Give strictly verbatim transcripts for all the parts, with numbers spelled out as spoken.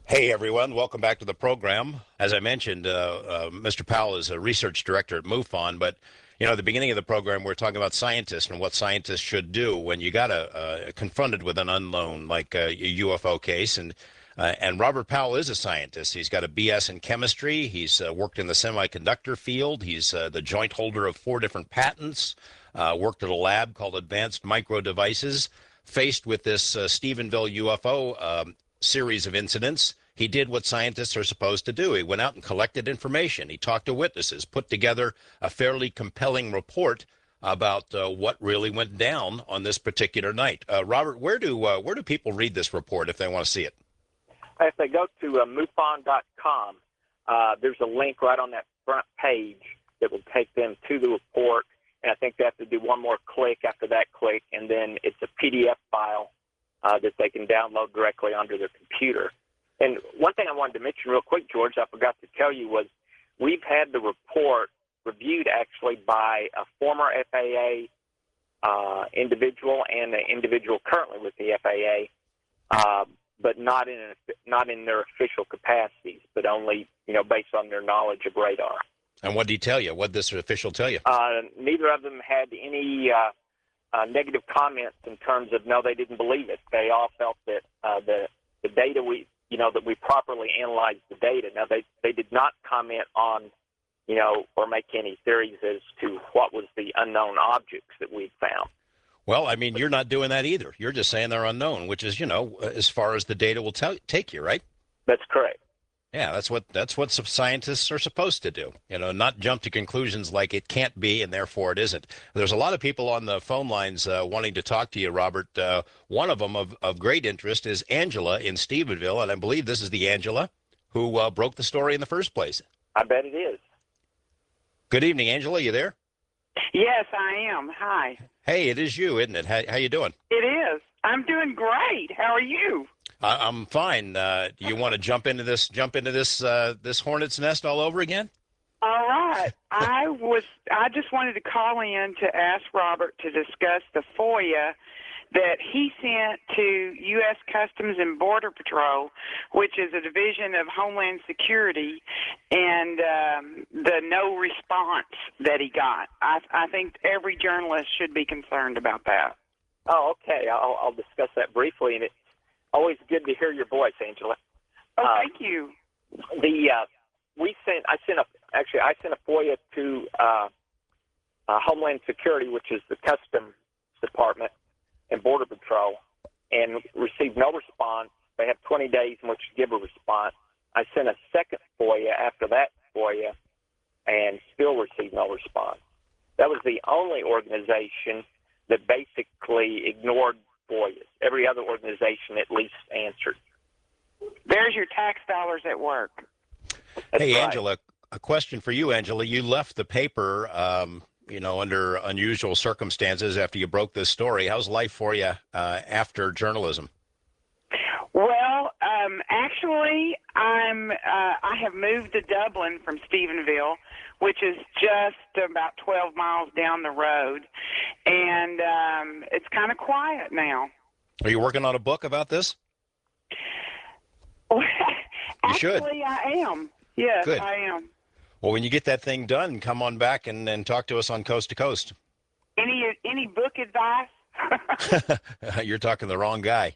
Hey everyone, welcome back to the program. As I mentioned, uh, uh, Mister Powell is a research director at MUFON, but you know, at the beginning of the program, we're talking about scientists and what scientists should do when you got a, uh, confronted with an unknown like a U F O case. And uh, and Robert Powell is a scientist. He's got a B S in chemistry. He's uh, worked in the semiconductor field. He's uh, the joint holder of four different patents. Uh, worked at a lab called Advanced Micro Devices. Faced with this uh, Stephenville U F O um, series of incidents, he did what scientists are supposed to do. He went out and collected information. He talked to witnesses, put together a fairly compelling report about uh, what really went down on this particular night. Uh, Robert, where do uh, where do people read this report if they want to see it? If they go to uh, MUFON dot com, uh, there's a link right on that front page that will take them to the report. And I think they have to do one more click after that click, and then it's a P D F file uh, that they can download directly onto their computer. And one thing I wanted to mention real quick, George, I forgot to tell you, was we've had the report reviewed actually by a former F A A uh, individual and an individual currently with the F A A, uh, but not in a, not in their official capacities, but only you know based on their knowledge of radar. And what did he tell you? What did this official tell you? Uh, neither of them had any uh, uh, negative comments in terms of no, they didn't believe it. They all felt that uh, the the data we you know, that we properly analyzed the data. Now, they, they did not comment on, you know, or make any theories as to what was the unknown objects that we found. Well, I mean, you're not doing that either. You're just saying they're unknown, which is, you know, as far as the data will tell, take you, right? That's correct. Yeah, that's what that's what scientists are supposed to do. You know, not jump to conclusions like it can't be and therefore it isn't. There's a lot of people on the phone lines uh, wanting to talk to you, Robert. Uh, one of them of, of great interest is Angela in Stephenville, and I believe this is the Angela who uh, broke the story in the first place. I bet it is. Good evening, Angela. You there? Yes, I am. Hi. Hey, it is you, isn't it? How, how you doing? It is. I'm doing great. How are you? I, I'm fine. Uh, do you want to jump into this? Jump into this? Uh, this hornet's nest all over again? All right. I was. I just wanted to call in to ask Robert to discuss the FOIA that he sent to U S Customs and Border Patrol, which is a division of Homeland Security, and um, the no response that he got. I, I think every journalist should be concerned about that. Oh, okay. I'll, I'll discuss that briefly, and it's always good to hear your voice, Angela. Oh, uh, thank you. The uh, we sent. I sent a actually. I sent a FOIA to uh, uh, Homeland Security, which is the Customs Department and Border Patrol, and received no response. They have twenty days in which to give a response. I sent a second FOIA after that FOIA, and still received no response. That was the only organization that basically ignored FOIAs. Every other organization at least answered. There's your tax dollars at work. That's hey, right. Angela, a question for you, Angela. You left the paper, um, you know, under unusual circumstances after you broke this story. How's life for you uh, after journalism? Well, um, actually, I'm. Uh, I have moved to Dublin from Stephenville, which is just about twelve miles down the road, and um, it's kind of quiet now. Are you working on a book about this? Actually, should. I am. Yes, Good. I am. Well, when you get that thing done, come on back and, and talk to us on Coast to Coast. Any any book advice? You're talking the wrong guy.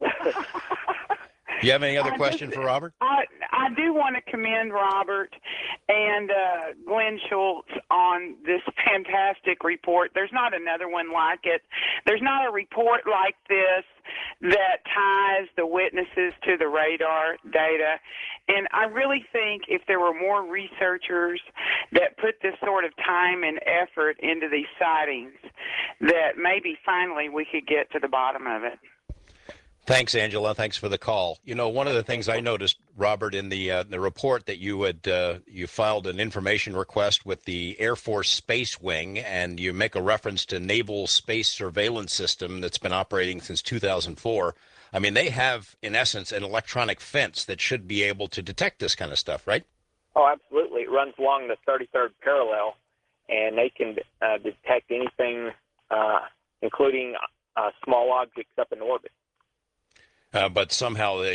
You have any other I question just- for Robert? I, I do want to commend Robert and uh, Glenn Schultz on this fantastic report. There's not another one like it. There's not a report like this that ties the witnesses to the radar data. And I really think if there were more researchers that put this sort of time and effort into these sightings, that maybe finally we could get to the bottom of it. Thanks, Angela. Thanks for the call. You know, one of the things I noticed, Robert, in the uh, the report that you had uh, you filed an information request with the Air Force Space Wing, and you make a reference to Naval Space Surveillance System that's been operating since two thousand four. I mean, they have, in essence, an electronic fence that should be able to detect this kind of stuff, right? Oh, absolutely. It runs along the thirty-third parallel, and they can uh, detect anything, uh, including uh, small objects up in orbit. Uh, but somehow they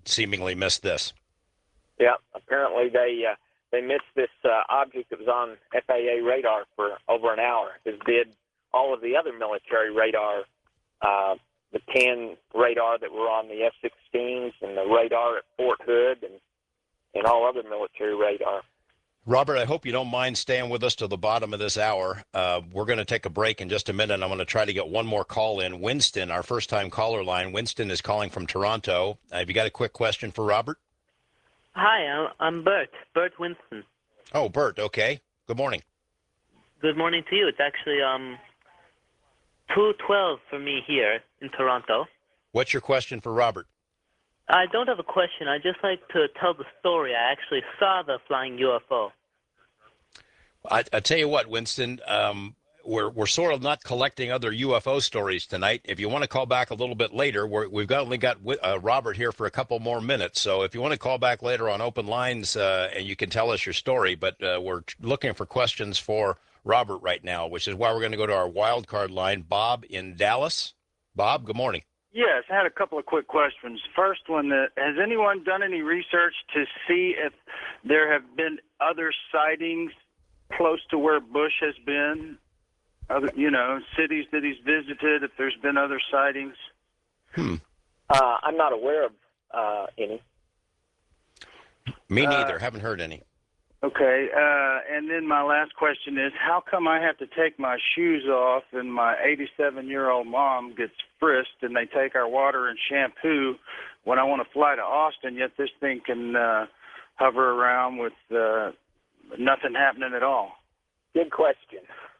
seemingly missed this. Yeah, apparently they uh, they missed this uh, object that was on F A A radar for over an hour, as did all of the other military radar, uh, the ten radar that were on the F sixteens and the radar at Fort Hood and, and all other military radar. Robert, I hope you don't mind staying with us till the bottom of this hour. Uh, we're going to take a break in just a minute. I'm going to try to get one more call in. Winston, our first-time caller line. Winston is calling from Toronto. Uh, have you got a quick question for Robert? Hi, I'm, I'm Bert, Bert Winston. Oh, Bert, okay. Good morning. Good morning to you. It's actually um two twelve for me here in Toronto. What's your question for Robert? I don't have a question. I just like to tell the story. I actually saw the flying U F O. I, I tell you what, Winston, um, we're we're sort of not collecting other U F O stories tonight. If you want to call back a little bit later, we're, we've got, only got uh, Robert here for a couple more minutes. So if you want to call back later on open lines, uh, and you can tell us your story, but uh, we're looking for questions for Robert right now, which is why we're going to go to our wild card line. Bob in Dallas. Bob, good morning. Yes, I had a couple of quick questions. First one, uh, has anyone done any research to see if there have been other sightings close to where Bush has been? Other, you know, cities that he's visited, if there's been other sightings? Hmm. Uh, I'm not aware of uh, any. Me neither. Uh, Haven't heard any. Okay, uh, and then my last question is, how come I have to take my shoes off and my eighty-seven-year-old mom gets frisked and they take our water and shampoo when I want to fly to Austin, yet this thing can uh, hover around with uh, nothing happening at all? Good question.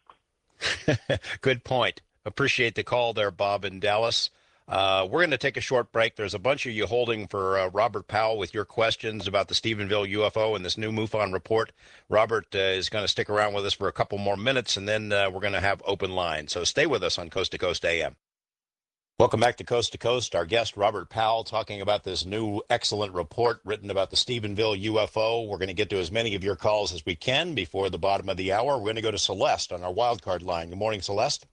Good point. Appreciate the call there, Bob in Dallas. Uh, we're going to take a short break. There's a bunch of you holding for uh, Robert Powell with your questions about the Stephenville U F O and this new MUFON report. Robert uh, is going to stick around with us for a couple more minutes, and then uh, we're going to have open line. So stay with us on Coast to Coast A M. Welcome back to Coast to Coast. Our guest, Robert Powell, talking about this new excellent report written about the Stephenville U F O. We're going to get to as many of your calls as we can before the bottom of the hour. We're going to go to Celeste on our wild card line. Good morning, Celeste.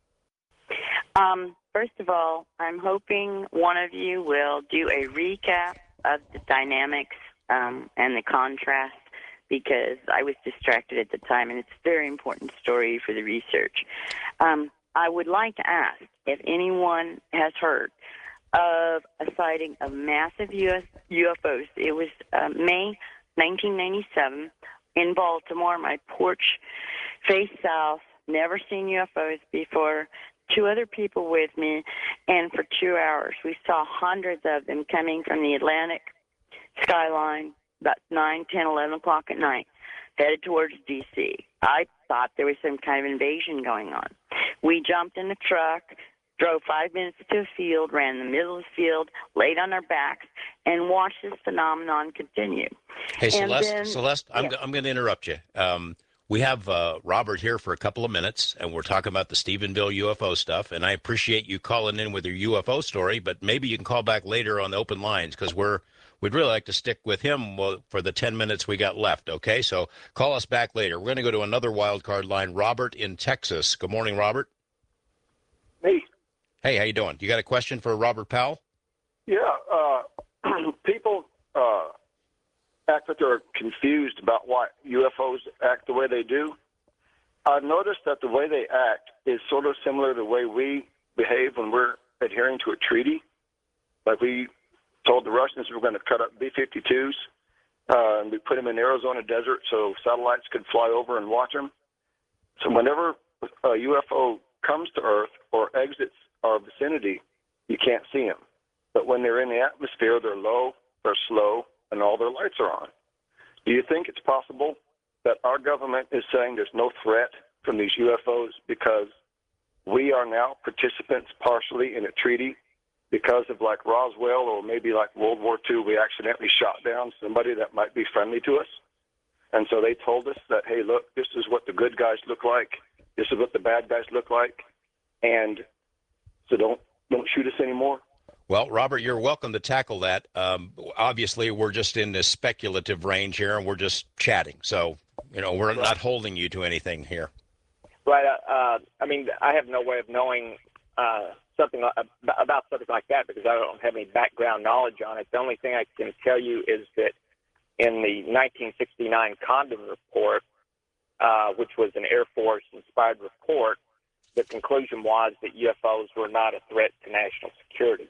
Um, first of all, I'm hoping one of you will do a recap of the dynamics um, and the contrast, because I was distracted at the time, and it's a very important story for the research. Um, I would like to ask if anyone has heard of a sighting of massive U S U F Os. It was uh, May nineteen ninety-seven in Baltimore. My porch faced south, never seen U F Os before. Two other people with me, and for two hours we saw hundreds of them coming from the Atlantic skyline about nine, ten, eleven o'clock at night, headed towards D C. I thought there was some kind of invasion going on. We jumped in the truck, drove five minutes to a field, ran in the middle of the field, laid on our backs, and watched this phenomenon continue. Hey, and Celeste, then, Celeste, I'm, yeah. I'm going to interrupt you. Um, we have uh, Robert here for a couple of minutes, and we're talking about the Stephenville U F O stuff, and I appreciate you calling in with your U F O story, but maybe you can call back later on the open lines, because we're we'd really like to stick with him for the ten minutes we got left, okay? So call us back later. We're going to go to another wild card line, Robert in Texas. Good morning, Robert. Me. Hey, how you doing? You got a question for Robert Powell? Yeah. Uh, people uh, act like they're confused about why U F Os act the way they do. I've noticed that the way they act is sort of similar to the way we behave when we're adhering to a treaty. Like we told the Russians we were going to cut up B fifty-twos, uh, and we put them in the Arizona desert so satellites could fly over and watch them. So whenever a U F O comes to Earth or exits our vicinity, you can't see them. But when they're in the atmosphere, they're low, they're slow, and all their lights are on. Do you think it's possible that our government is saying there's no threat from these U F Os because we are now participants partially in a treaty because of like Roswell or maybe like World War Two, we accidentally shot down somebody that might be friendly to us? And so they told us that, hey, look, this is what the good guys look like. This is what the bad guys look like. And so don't don't shoot us anymore. Well, Robert, you're welcome to tackle that. Um, obviously, we're just in this speculative range here, and we're just chatting. So, you know, we're not holding you to anything here. Right. Uh, uh, I mean, I have no way of knowing uh, something like, about something like that because I don't have any background knowledge on it. The only thing I can tell you is that in the nineteen sixty-nine Condon report, uh, which was an Air Force-inspired report, the conclusion was that U F Os were not a threat to national security.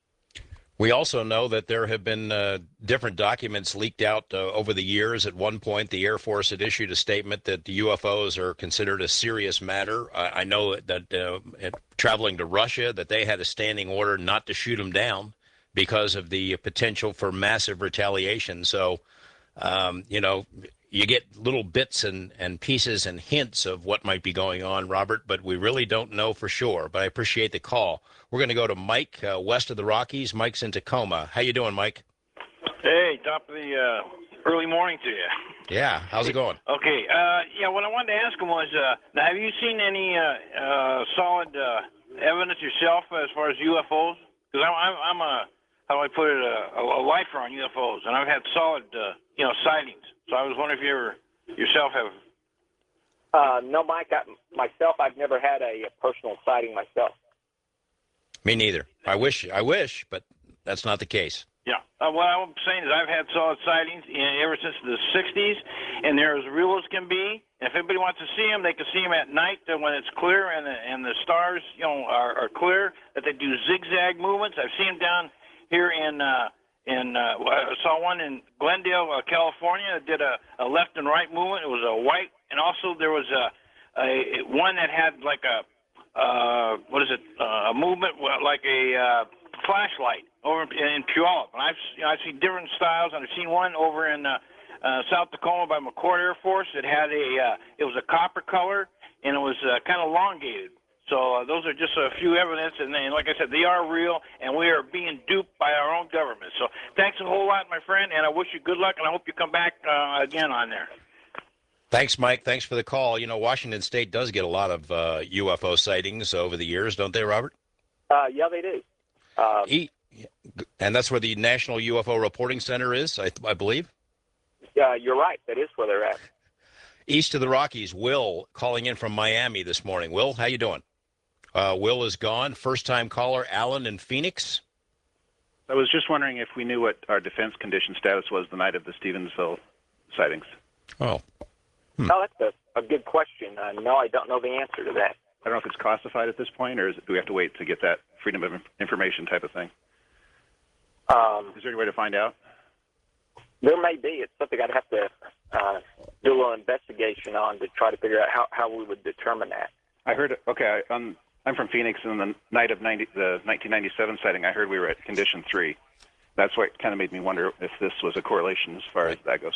We also know that there have been uh, different documents leaked out uh, over the years. At one point, the Air Force had issued a statement that the U F Os are considered a serious matter. I, I know that uh, at, traveling to Russia, that they had a standing order not to shoot them down because of the potential for massive retaliation. So, um, you know, you get little bits and, and pieces and hints of what might be going on, Robert, but we really don't know for sure. But I appreciate the call. We're going to go to Mike uh, west of the Rockies. Mike's in Tacoma. How you doing, Mike? Hey, top of the uh, early morning to you. Yeah, how's it going? Okay, uh, yeah, what I wanted to ask him was, uh, now, have you seen any uh, uh, solid uh, evidence yourself as far as U F Os? Because I'm, I'm, I'm a, how do I put it, a, a lifer on U F Os, and I've had solid, uh, you know, sightings. So I was wondering if you ever yourself have. Uh, no, Mike, I, myself, I've never had a, a personal sighting myself. Me neither. I wish, I wish, but that's not the case. Yeah. Uh, what I'm saying is I've had solid sightings in, ever since the sixties, and they're as real as can be. And if anybody wants to see them, they can see them at night uh, when it's clear and the, and the stars, you know, are, are clear, that they do zigzag movements. I've seen them down here in, uh, in uh, I saw one in Glendale, uh, California, that did a, a left and right movement. It was a white, and also there was a, a one that had like a, uh, what is it, uh, a movement like a uh, flashlight over in, in Puyallup. And I've, you know, I've seen different styles, and I've seen one over in uh, uh, South Tacoma by McChord Air Force. It had a, uh, it was a copper color, and it was uh, kind of elongated. So uh, those are just a few evidence, and, and like I said, they are real, and we are being duped by our own government. So thanks a whole lot, my friend, and I wish you good luck, and I hope you come back uh, again on there. Thanks, Mike. Thanks for the call. You know, Washington State does get a lot of uh, U F O sightings over the years, don't they, Robert? Uh, yeah, they do. Uh, e- and that's where the National U F O Reporting Center is, I, I believe? Yeah, you're right. That is where they're at. East of the Rockies, Will calling in from Miami this morning. Will, how you doing? Uh, Will is gone. First-time caller, Alan in Phoenix. I was just wondering if we knew what our defense condition status was the night of the Stevensville sightings. Oh. Hmm. Oh, that's a, a good question. Uh, no, I don't know the answer to that. I don't know if it's classified at this point, or is it, do we have to wait to get that freedom of information type of thing? Um, is there any way to find out? There may be. It's something I'd have to uh, do a little investigation on to try to figure out how, how we would determine that. I heard, okay, I'm, I'm from Phoenix, and the night of ninety, the nineteen ninety-seven sighting, I heard we were at condition three. That's what kind of made me wonder if this was a correlation as far as that goes.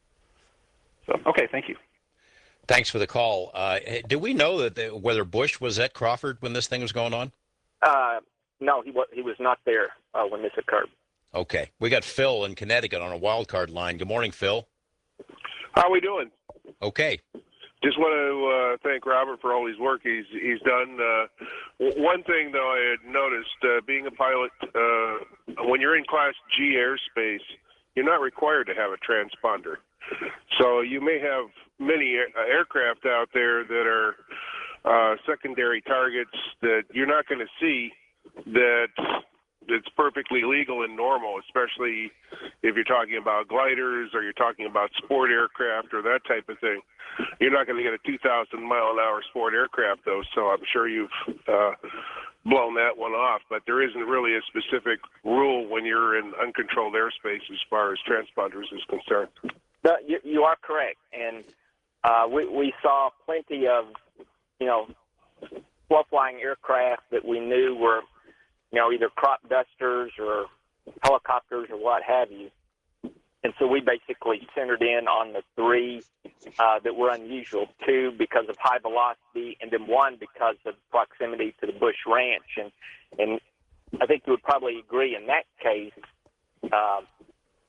So, okay, thank you. Thanks for the call. Uh, do we know that the, whether Bush was at Crawford when this thing was going on? Uh, no, he was, he was not there uh, when this occurred. Okay. We got Phil in Connecticut on a wild card line. Good morning, Phil. How are we doing? Okay. Just want to uh, thank Robert for all his work he's he's done. Uh, w- one thing, though, I had noticed, uh, being a pilot, uh, when you're in Class G airspace, you're not required to have a transponder. So you may have many air- aircraft out there that are uh, secondary targets that you're not going to see that it's perfectly legal and normal, especially if you're talking about gliders or you're talking about sport aircraft or that type of thing. You're not going to get a two thousand mile an hour sport aircraft, though, so I'm sure you've uh, blown that one off. But there isn't really a specific rule when you're in uncontrolled airspace as far as transponders is concerned. No, you, you are correct, and uh, we, we saw plenty of, you know, slow-flying aircraft that we knew were, you know, either crop dusters or helicopters or what have you. And so we basically centered in on the three uh, that were unusual, two because of high velocity, and then one because of proximity to the Bush Ranch. And and I think you would probably agree in that case, uh,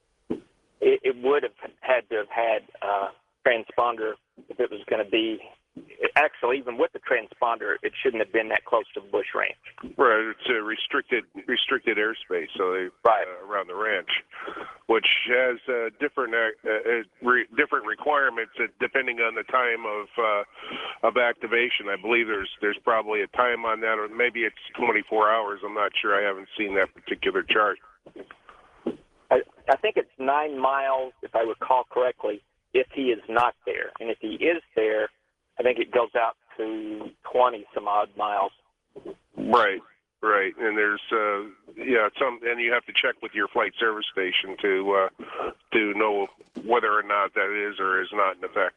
it, it would have had to have had uh, transponder if it was going to be actually, even with the transponder, it shouldn't have been that close to the Bush Ranch. Right, it's a restricted restricted airspace, so they right. uh, around the ranch, which has uh, different uh, uh, re- different requirements uh, depending on the time of uh, of activation. I believe there's there's probably a time on that, or maybe it's twenty-four hours. I'm not sure. I haven't seen that particular chart. I, I think it's nine miles, if I recall correctly, if he is not there, and if he is there, I think it goes out to twenty some odd miles. Right, right, and there's uh, yeah some, and you have to check with your flight service station to uh, to know whether or not that is or is not in effect.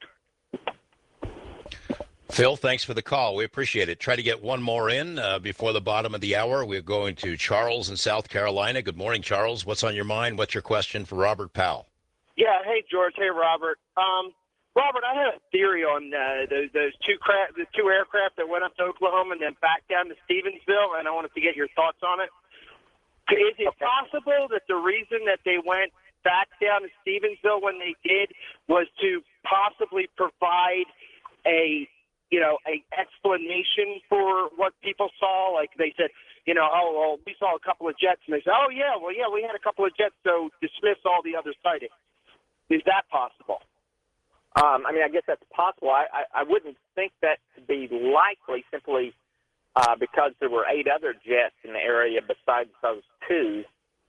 Phil, thanks for the call. We appreciate it. Try to get one more in uh, before the bottom of the hour. We're going to Charles in South Carolina. Good morning, Charles. What's on your mind? What's your question for Robert Powell? Yeah. Hey, George. Hey, Robert. Um, Robert, I had a theory on uh, those, those two cra- the two aircraft that went up to Oklahoma and then back down to Stevensville, and I wanted to get your thoughts on it. Is it possible that the reason that they went back down to Stevensville when they did was to possibly provide a, you know, a explanation for what people saw? Like they said, you know, oh, well, we saw a couple of jets, and they said, oh, yeah, well, yeah, we had a couple of jets, so dismiss all the other sightings. Is that possible? Um, I mean, I guess that's possible. I, I, I wouldn't think that to be likely simply uh, because there were eight other jets in the area besides those two.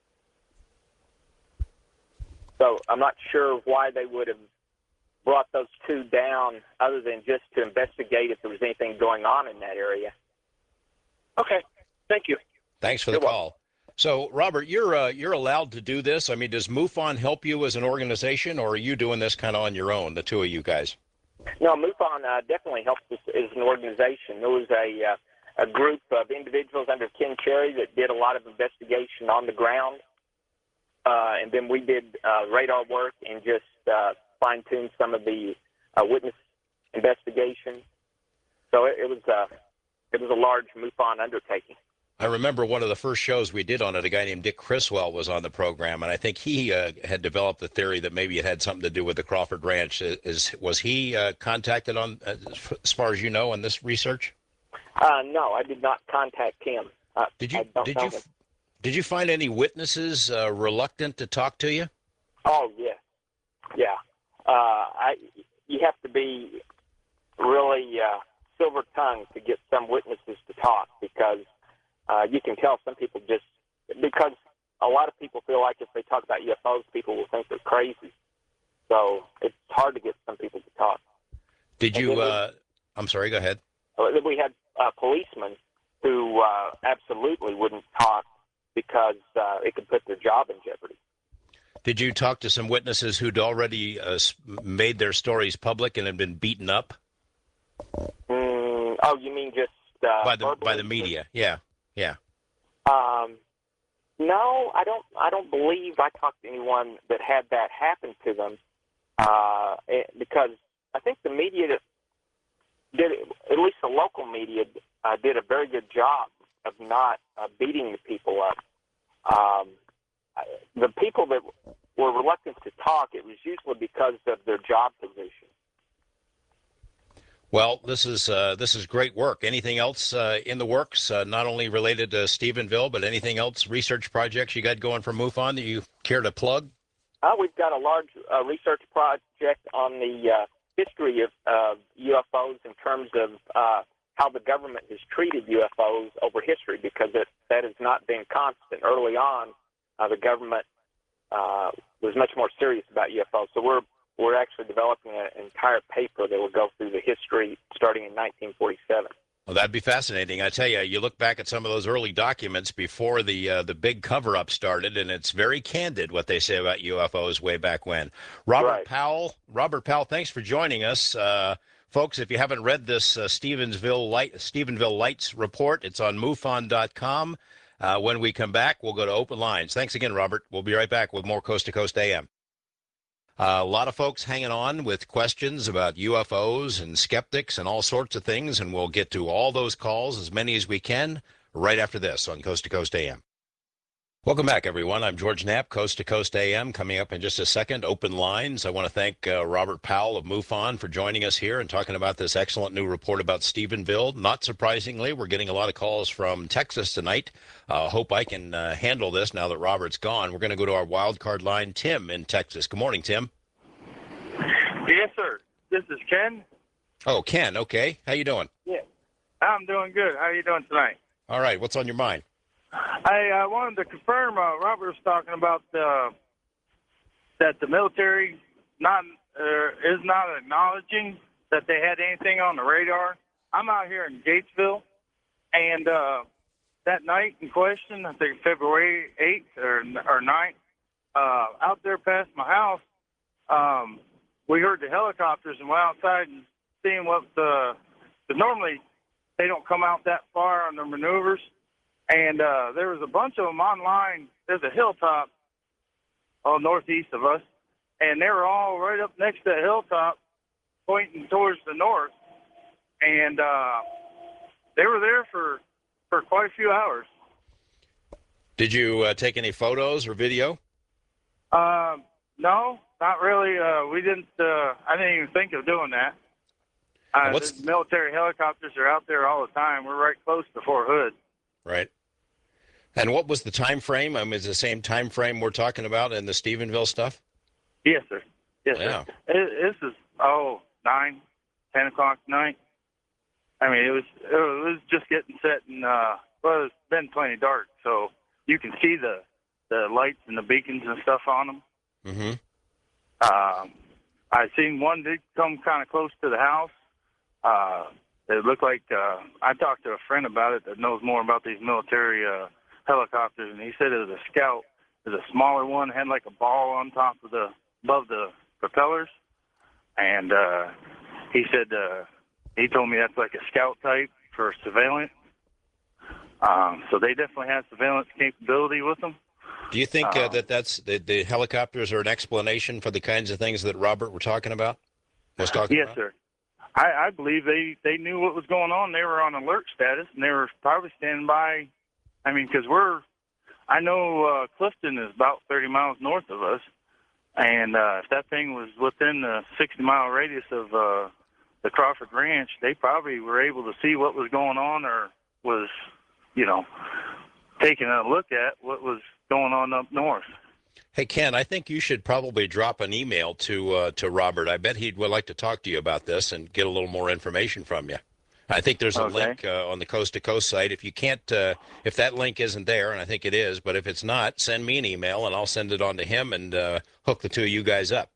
So I'm not sure why they would have brought those two down other than just to investigate if there was anything going on in that area. Okay. Thank you. Thanks for the call. So, Robert, you're uh, you're allowed to do this. I mean, does MUFON help you as an organization, or are you doing this kind of on your own, the two of you guys? No, MUFON uh, definitely helps us as an organization. There was a uh, a group of individuals under Ken Cherry that did a lot of investigation on the ground, uh, and then we did uh, radar work and just uh, fine-tuned some of the uh, witness investigation. So it, it was uh, it was a large MUFON undertaking. I remember one of the first shows we did on it, a guy named Dick Criswell was on the program, and I think he uh, had developed the theory that maybe it had something to do with the Crawford Ranch. Is Was he uh, contacted on, as far as you know, on this research? Uh, no, I did not contact him. Uh, did you Did you him. Did you find any witnesses uh, reluctant to talk to you? Oh, yeah. Yeah. Uh, I, you have to be really uh, silver-tongued to get some witnesses to talk, because Uh, you can tell some people just, because a lot of people feel like if they talk about U F Os, people will think they're crazy. So it's hard to get some people to talk. Did you, uh, I'm sorry, go ahead. We had uh, policemen who uh, absolutely wouldn't talk because uh, it could put their job in jeopardy. Did you talk to some witnesses who'd already uh, made their stories public and had been beaten up? Mm, oh, you mean just uh, by the by the media? Yeah. Yeah. Um, no, I don't. I don't believe I talked to anyone that had that happen to them, uh, because I think the media did, at least the local media, uh, did a very good job of not uh, beating the people up. Um, the people that were reluctant to talk, it was usually because of their job position. Well, this is uh, this is great work. Anything else uh, in the works, uh, not only related to Stephenville, but anything else, research projects you got going for MUFON that you care to plug? Uh, we've got a large uh, research project on the uh, history of uh, U F Os in terms of uh, how the government has treated U F Os over history, because it, that has not been constant. Early on, uh, the government uh, was much more serious about U F Os. So we're We're actually developing an entire paper that will go through the history starting in nineteen forty-seven. Well, that'd be fascinating. I tell you, you look back at some of those early documents before the uh, the big cover-up started, and it's very candid what they say about U F Os way back when. Robert Right. Powell, Robert Powell, thanks for joining us. Uh, folks, if you haven't read this uh, Stevensville, Light, Stephenville Lights report, it's on MUFON dot com. Uh, when we come back, we'll go to open lines. Thanks again, Robert. We'll be right back with more Coast to Coast A M. Uh, a lot of folks hanging on with questions about U F Os and skeptics and all sorts of things, and we'll get to all those calls, as many as we can, right after this on Coast to Coast A M. Welcome back, everyone. I'm George Knapp, Coast to Coast A M. Coming up in just a second, open lines. I want to thank uh, Robert Powell of MUFON for joining us here and talking about this excellent new report about Stephenville. Not surprisingly, we're getting a lot of calls from Texas tonight. Uh, hope I can uh, handle this now that Robert's gone. We're going to go to our wild card line, Tim in Texas. Good morning, Tim. Yes, sir. This is Ken. Oh, Ken. Okay. How you doing? Yeah. I'm doing good. How are you doing tonight? All right. What's on your mind? I uh, wanted to confirm, uh, Robert was talking about uh, that the military not uh, is not acknowledging that they had anything on the radar. I'm out here in Gatesville, and uh, that night in question, I think February eighth or, or ninth, uh, out there past my house, um, we heard the helicopters and went outside and seeing what the, because normally they don't come out that far on their maneuvers. And uh, there was a bunch of them online. There's a hilltop uh, northeast of us, and they were all right up next to the hilltop pointing towards the north. And uh, they were there for, for quite a few hours. Did you uh, take any photos or video? Uh, no, not really. Uh, we didn't. Uh, I didn't even think of doing that. Uh, What's... The military helicopters are out there all the time. We're right close to Fort Hood. Right. And what was the time frame? I mean, is it the same time frame we're talking about in the Stephenville stuff? Yes, sir. Yes, yeah. sir. It, this is, oh, nine, ten o'clock night. I mean, it was it was just getting set, and, uh, well, it's been plenty dark, so you can see the, the lights and the beacons and stuff on them. Mm-hmm. Um, I seen one did come kind of close to the house. Uh, it looked like, uh, I talked to a friend about it that knows more about these military uh, helicopters, and he said it was a Scout. It was a smaller one, had like a ball on top of the, above the propellers. And uh, he said, uh, he told me that's like a Scout type for surveillance. Um, so they definitely have surveillance capability with them. Do you think uh, um, that that's the, the helicopters are an explanation for the kinds of things that Robert were talking about? Was talking yes, about? sir. I, I believe they, they knew what was going on. They were on alert status, and they were probably standing by. I mean, because we're, I know uh, Clifton is about thirty miles north of us, and uh, if that thing was within the sixty mile radius of uh, the Crawford Ranch, they probably were able to see what was going on, or was, you know, taking a look at what was going on up north. Hey, Ken, I think you should probably drop an email to uh, to Robert. I bet he'd would like to talk to you about this and get a little more information from you. I think there's a Okay. link uh, on the Coast to Coast site. If you can't, uh, if that link isn't there, and I think it is, but if it's not, send me an email and I'll send it on to him and uh, hook the two of you guys up.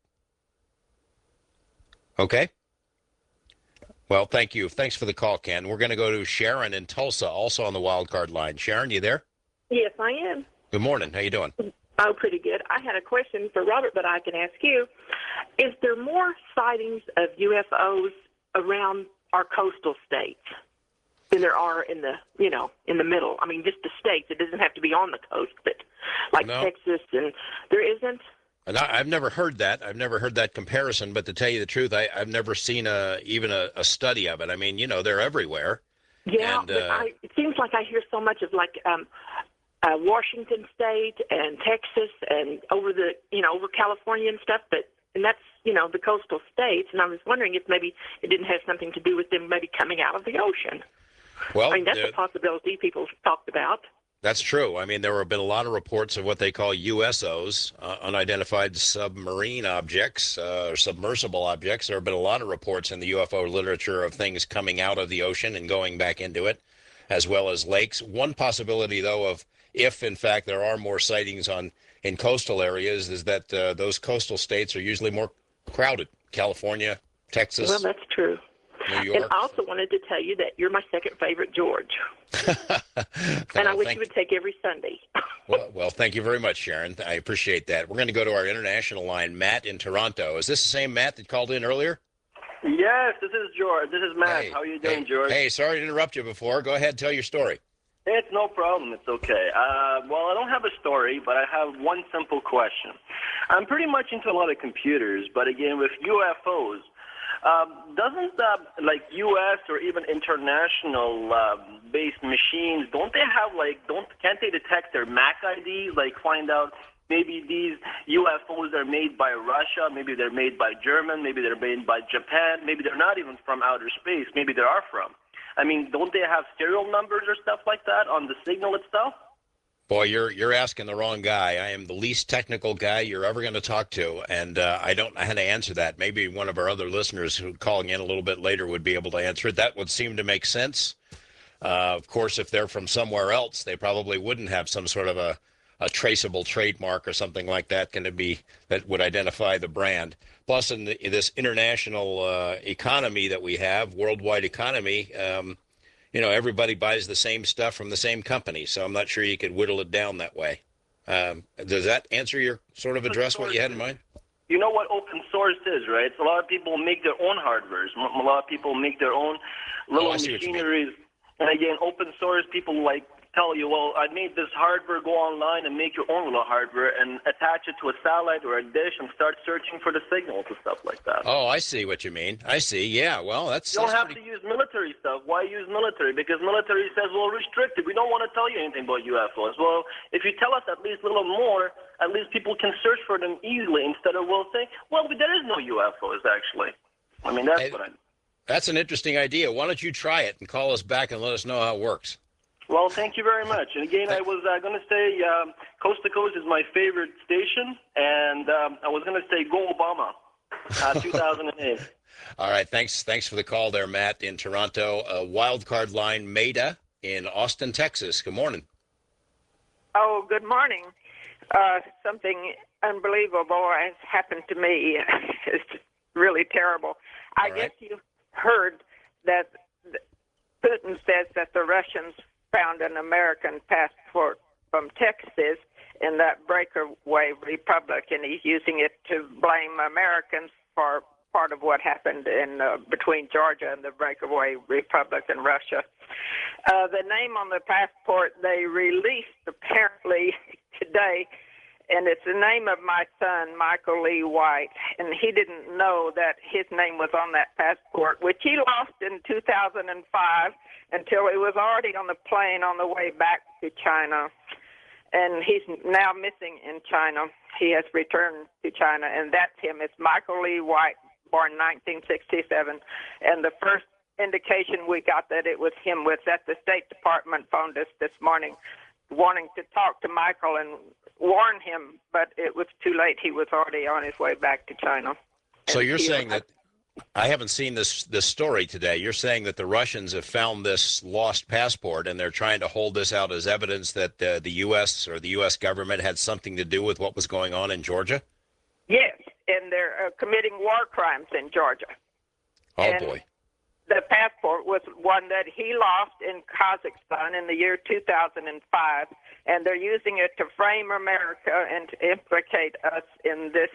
Okay? Well, thank you. Thanks for the call, Ken. We're going to go to Sharon in Tulsa, also on the wild card line. Sharon, you there? Yes, I am. Good morning. How you doing? Oh, pretty good. I had a question for Robert, but I can ask you. Is there more sightings of U F Os around our coastal states than there are in the, you know, in the middle? I mean, just the states. It doesn't have to be on the coast, but like No. Texas, and there isn't? And I, I've never heard that. I've never heard that comparison. But to tell you the truth, I, I've never seen a even a, a study of it. I mean, you know, they're everywhere. Yeah, And, but uh, I, it seems like I hear so much of like um, uh, Washington State and Texas and over the, you know, over California and stuff, but and that's, you know, the coastal states. And I was wondering if maybe it didn't have something to do with them maybe coming out of the ocean. Well, I mean, that's uh, a possibility people have talked about. That's true. I mean, there have been a lot of reports of what they call U S Os, uh, unidentified submarine objects, uh, or submersible objects. There have been a lot of reports in the U F O literature of things coming out of the ocean and going back into it, as well as lakes. One possibility, though, of if, in fact, there are more sightings on in coastal areas, is that uh, those coastal states are usually more crowded. California, Texas, Well, that's true. New York. And I also wanted to tell you that you're my second favorite George. And I wish thank- you would take every Sunday. Well, well, thank you very much, Sharon. I appreciate that. We're going to go to our international line, Matt in Toronto. Is this the same Matt that called in earlier? Yes, this is George. This is Matt. Hey, How are you doing, hey, George? Hey, sorry to interrupt you before. Go ahead, tell your story. It's no problem. It's okay. Uh, well, I don't have a story, but I have one simple question. I'm pretty much into a lot of computers, but again, with U F Os, Um, doesn't uh, like U S or even international um, based machines, don't they have like don't can't they detect their M A C I D, like find out maybe these U F Os are made by Russia, maybe they're made by German, maybe they're made by Japan, maybe they're not even from outer space, maybe they are from. I mean, don't they have serial numbers or stuff like that on the signal itself? Boy, you're you're asking the wrong guy. I am the least technical guy you're ever going to talk to, and uh, I don't know how to answer that. Maybe one of our other listeners who calling in a little bit later would be able to answer it. That would seem to make sense. Uh, of course, if they're from somewhere else, they probably wouldn't have some sort of a, a traceable trademark or something like that going to be that would identify the brand. Plus, in, the, in this international uh, economy that we have, worldwide economy, um, you know, everybody buys the same stuff from the same company, so I'm not sure you could whittle it down that way. Um, does that answer your sort of address what you had in mind? You know what open source is, right? So a lot of people make their own hardwares. A lot of people make their own little Oh, I see what you mean. machineries. And again, open source, people like tell you, well, I made this hardware, go online and make your own little hardware and attach it to a satellite or a dish and start searching for the signals and stuff like that. Oh, I see what you mean. I see. Yeah, well, that's... You don't that's have pretty... to use military stuff. Why use military? Because military says, well, restricted. We don't want to tell you anything about U F Os. Well, if you tell us at least a little more, at least people can search for them easily instead of, well, saying, well, there is no U F Os, actually. I mean, that's Hey, what I... That's an interesting idea. Why don't you try it and call us back and let us know how it works? Well, thank you very much. And again, I was uh, going to say um, Coast to Coast is my favorite station, and um, I was going to say Go Obama, uh, two thousand eight. All right, thanks Thanks for the call there, Matt, in Toronto. Uh, wild card line, Maida in Austin, Texas. Good morning. Oh, good morning. Uh, something unbelievable has happened to me. It's really terrible. I All guess right. you heard that Putin says that the Russians found an American passport from Texas in that breakaway republic, and he's using it to blame Americans for part of what happened in uh, between Georgia and the breakaway republic in Russia. Uh, the name on the passport they released apparently today, and it's the name of my son, Michael Lee White, and he didn't know that his name was on that passport, which he lost in two thousand five until he was already on the plane on the way back to China. And he's now missing in China. He has returned to China, and that's him. It's Michael Lee White, born nineteen sixty-seven. And the first indication we got that it was him was that the State Department phoned us this morning wanting to talk to Michael and warn him, but it was too late. He was already on his way back to China. So And you're he- saying that I haven't seen this this story today. You're saying that the Russians have found this lost passport and they're trying to hold this out as evidence that uh, the U S or the U S government had something to do with what was going on in Georgia? Yes, and they're uh, committing war crimes in Georgia. Oh, And boy. The passport was one that he lost in Kazakhstan in the year two thousand five, and they're using it to frame America and to implicate us in this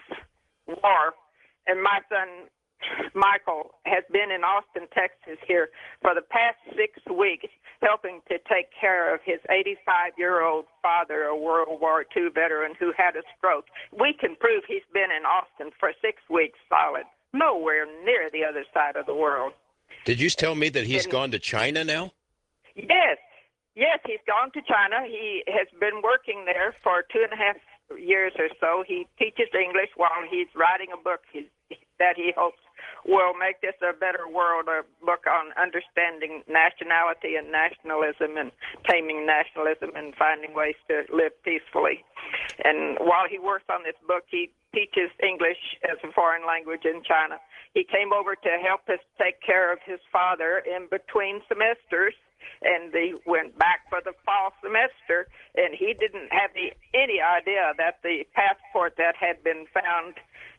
war. And my son, Michael, has been in Austin, Texas here for the past six weeks helping to take care of his eighty-five-year-old father, a World War Two veteran who had a stroke. We can prove he's been in Austin for six weeks solid, nowhere near the other side of the world. Did you tell me that he's And- gone to China now? Yes, yes, he's gone to China. He has been working there for two and a half years or so. He teaches English while he's writing a book he, that he hopes will make this a better world, a book on understanding nationality and nationalism and taming nationalism and finding ways to live peacefully. And while he works on this book, he teaches English as a foreign language in China. He came over to help us take care of his father in between semesters, and he went back for the fall semester, and he didn't have the, any idea that the passport that had been found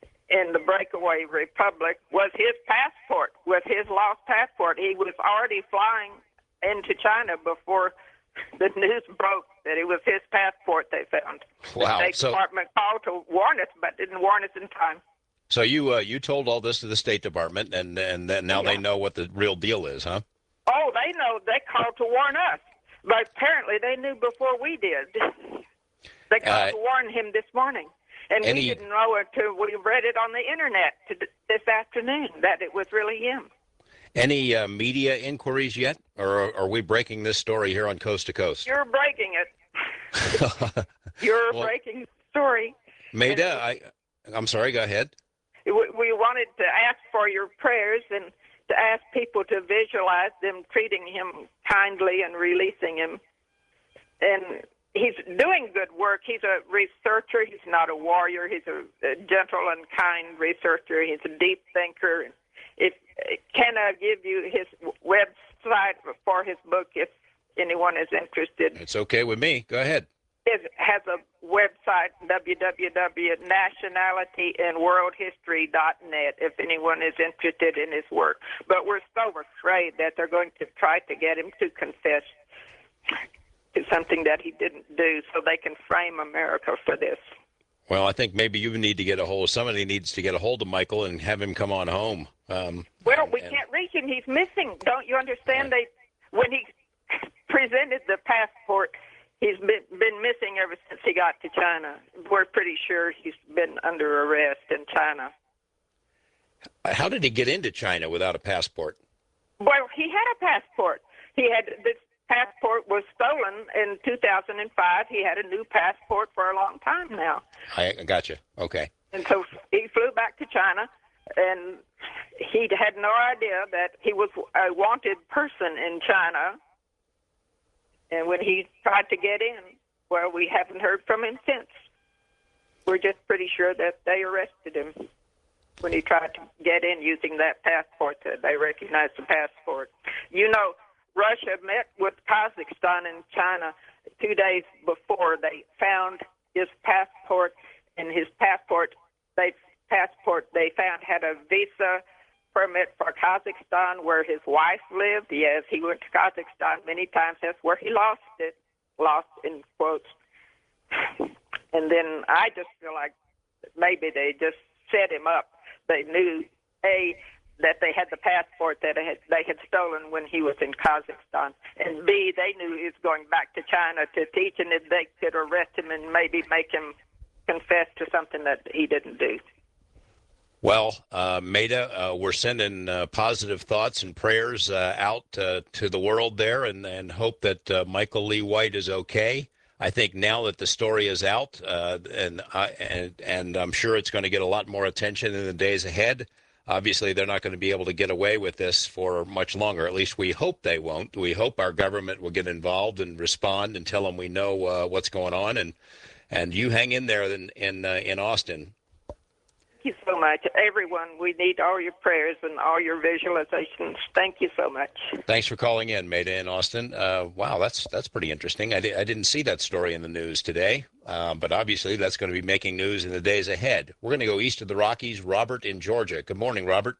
in the breakaway republic was his passport, was his lost passport. He was already flying into China before the news broke that it was his passport they found. Wow, The State so- Department called to warn us, but didn't warn us in time. So you uh, you told all this to the State Department, and and then now they know what the real deal is, huh? Oh, they know. They called to warn us, but apparently they knew before we did. They called Uh, to warn him this morning. And Any- we didn't know until we read it on the internet to, this afternoon that it was really him. Any uh, media inquiries yet, or are we breaking this story here on Coast to Coast? You're breaking it. You're Well- breaking the story. Maida, I, I'm sorry, go ahead. We we wanted to ask for your prayers and to ask people to visualize them treating him kindly and releasing him. And he's doing good work. He's a researcher. He's not a warrior. He's a, a gentle and kind researcher. He's a deep thinker. If can I give you his website for his book if anyone is interested? It's okay with me. Go ahead. It has a website, w w w dot nationality and world history dot net, if anyone is interested in his work. But we're so afraid that they're going to try to get him to confess to something that he didn't do so they can frame America for this. Well, I think maybe you need to get a hold. Somebody needs to get a hold of Michael and have him come on home. Um, Well, we and- can't reach him. He's missing. Don't you understand? They when he presented the passport, he's been been missing ever since he got to China. We're pretty sure he's been under arrest in China. How did he get into China without a passport? Well, he had a passport. He had this passport was stolen in two thousand five. He had a new passport for a long time now. I, I got you. Okay. And so he flew back to China, and he had no idea that he was a wanted person in China. And when he tried to get in, well, we haven't heard from him since. We're just pretty sure that they arrested him when he tried to get in using that passport. That they recognized the passport. You know, Russia met with Kazakhstan and China two days before they found his passport, and his passport, they passport they found had a visa permit for Kazakhstan where his wife lived. Yes, he went to Kazakhstan many times. That's where he lost it, lost in quotes. And then I just feel like maybe they just set him up. They knew, A, that they had the passport that they had, they had stolen when he was in Kazakhstan. And B, they knew he was going back to China to teach, and if they could arrest him and maybe make him confess to something that he didn't do. Well, uh, Maida, uh, we're sending uh, positive thoughts and prayers uh, out uh, to the world there, and, and hope that uh, Michael Lee White is okay. I think now that the story is out, uh, and, I, and and I'm sure it's going to get a lot more attention in the days ahead. Obviously, they're not going to be able to get away with this for much longer. At least we hope they won't. We hope our government will get involved and respond and tell them we know uh, what's going on. And and you hang in there in in, uh, in Austin. Thank you so much. Everyone, we need all your prayers and all your visualizations. Thank you so much. Thanks for calling in, Maida in Austin. Uh, wow, that's that's pretty interesting. I, di- I didn't see that story in the news today, uh, but obviously that's going to be making news in the days ahead. We're going to go east of the Rockies. Robert in Georgia. Good morning, Robert.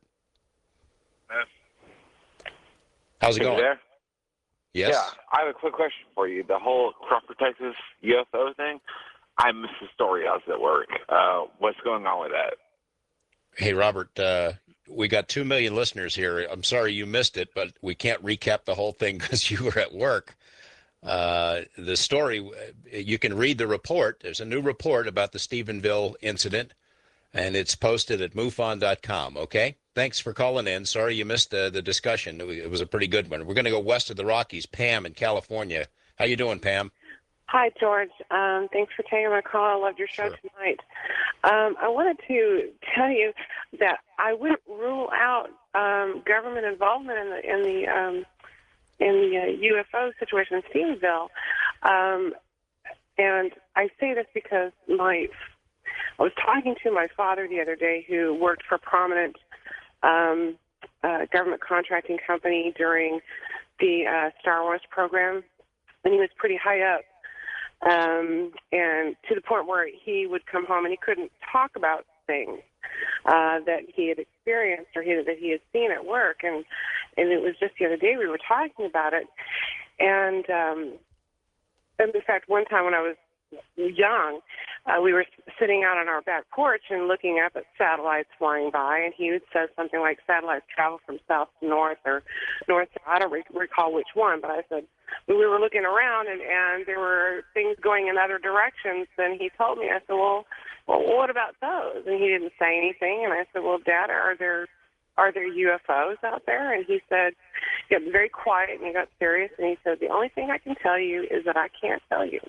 How's it Are you going? there? Yes. Yeah, I have a quick question for you. The whole Crawford, Texas U F O thing, I missed the story. I was at work. Uh, what's going on with that? Hey, Robert, uh, we got two million listeners here. I'm sorry you missed it, but we can't recap the whole thing because you were at work. Uh, the story, you can read the report. There's a new report about the Stephenville incident, and it's posted at MUFON dot com, okay? Thanks for calling in. Sorry you missed the, the discussion. It was a pretty good one. We're going to go west of the Rockies. Pam in California. How you doing, Pam? Hi, George. Um, thanks for taking my call. I loved your show Sure. tonight. Um, I wanted to tell you that I wouldn't rule out um, government involvement in the in the um, in the uh, U F O situation in Stephenville, um, and I say this because my I was talking to my father the other day, who worked for a prominent um, uh, government contracting company during the uh, Star Wars program, and he was pretty high up. Um, and to the point where he would come home and he couldn't talk about things uh, that he had experienced or he, that he had seen at work. And, and it was just the other day we were talking about it. And, um, and in fact, one time when I was young, uh, we were sitting out on our back porch and looking up at satellites flying by, and he would say something like satellites travel from south to north or north to, I don't re- recall which one, but I said, we were looking around and, and there were things going in other directions, then he told me, I said, well, well, what about those? And he didn't say anything. And I said, well, Dad, are there are there U F Os out there? And he said, he got very quiet and he got serious. And he said, the only thing I can tell you is that I can't tell you.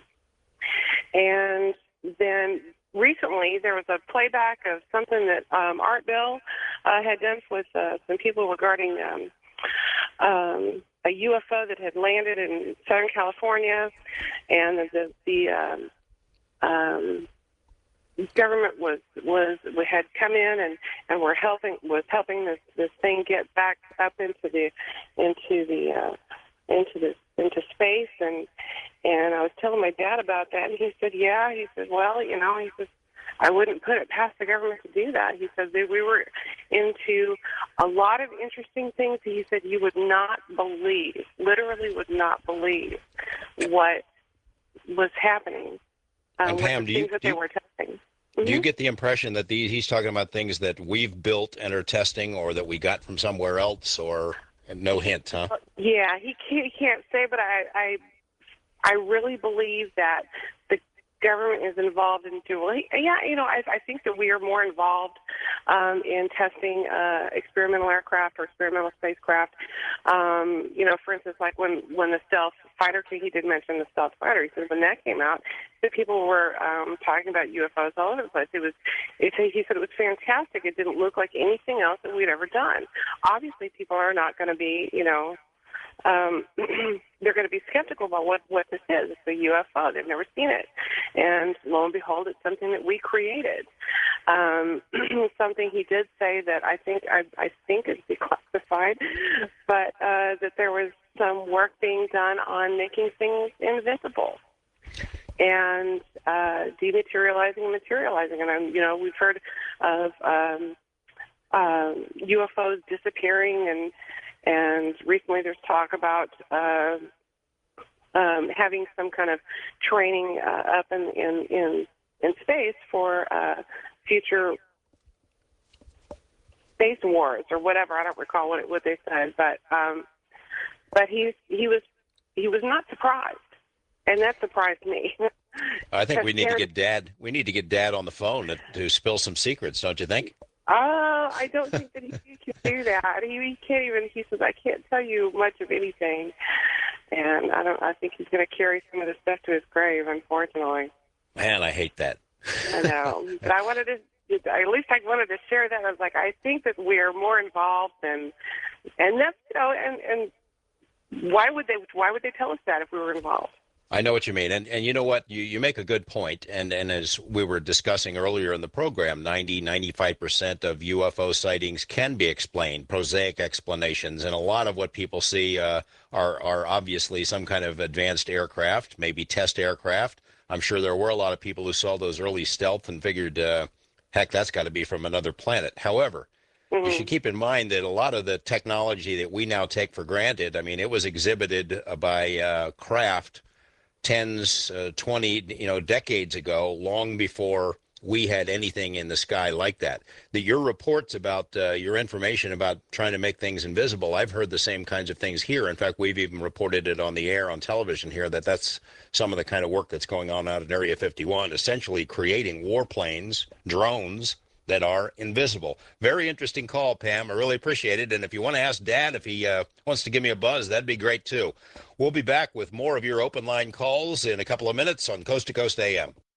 And then recently there was a playback of something that um, Art Bell uh, had done with uh, some people regarding um, um, a U F O that had landed in Southern California, and the the um, um, government was was we had come in and and were helping was helping this this thing get back up into the into the uh, into the into space, and and I was telling my dad about that, and he said, yeah, he said, well, you know, he says, I wouldn't put it past the government to do that. He said that we were into a lot of interesting things. He said you would not believe, literally would not believe what was happening. Uh, And Pam, do you, that do, they you, were testing. do you Mm-hmm. get the impression that these, he's talking about things that we've built and are testing, or that we got from somewhere else, or no hint, huh? Yeah, he can't, he can't say, but I, I, I really believe that the government is involved in doing. Yeah, you know, I, I think that we are more involved um, in testing uh, experimental aircraft or experimental spacecraft. Um, you know, for instance, like when when the stealth fighter, he did mention the stealth fighter. He said when that came out, that people were um, talking about U F Os all over the place. It was, it, he said it was fantastic. It didn't look like anything else that we'd ever done. Obviously, people are not going to be, you know. Um, they're going to be skeptical about what, what this is. It's a U F O. They've never seen it. And lo and behold, it's something that we created. Um, something he did say that I think I, I think is declassified, but uh, that there was some work being done on making things invisible and uh, dematerializing and materializing. And, I'm, you know, we've heard of um, um, U F Os disappearing, and And recently there's talk about uh, um, having some kind of training uh, up in, in, in, in space for uh, future space wars or whatever. I don't recall what, it, what they said, but um, but he he was he was not surprised, and that surprised me. I think we need to get Dad. We need to get Dad on the phone to, to spill some secrets, don't you think? Uh, I don't think that he, he can do that. He, he can't even. He says, "I can't tell you much of anything," and I don't. I think he's going to carry some of the stuff to his grave, unfortunately. Man, I hate that. I know, but I wanted to. At least I wanted to share that. I was like, I think that we're more involved, and and that's you know, and and why would they? Why would they tell us that if we were involved? I know what you mean. And and you know what? You, you make a good point. And, and as we were discussing earlier in the program, ninety, ninety-five percent of U F O sightings can be explained, prosaic explanations. And a lot of what people see uh, are, are obviously some kind of advanced aircraft, maybe test aircraft. I'm sure there were a lot of people who saw those early stealth and figured, uh, heck, that's got to be from another planet. However, mm-hmm. you should keep in mind that a lot of the technology that we now take for granted, I mean, it was exhibited by uh, craft tens, uh, twenty, you know, decades ago, long before we had anything in the sky like that. That your reports about uh, your information about trying to make things invisible, I've heard the same kinds of things here. In fact, we've even reported it on the air on television here, that that's some of the kind of work that's going on out in Area fifty-one, essentially creating warplanes, drones that are invisible. Very interesting call, Pam. I really appreciate it. And if you want to ask Dad if he uh, wants to give me a buzz, that'd be great too. We'll be back with more of your open line calls in a couple of minutes on Coast to Coast A M.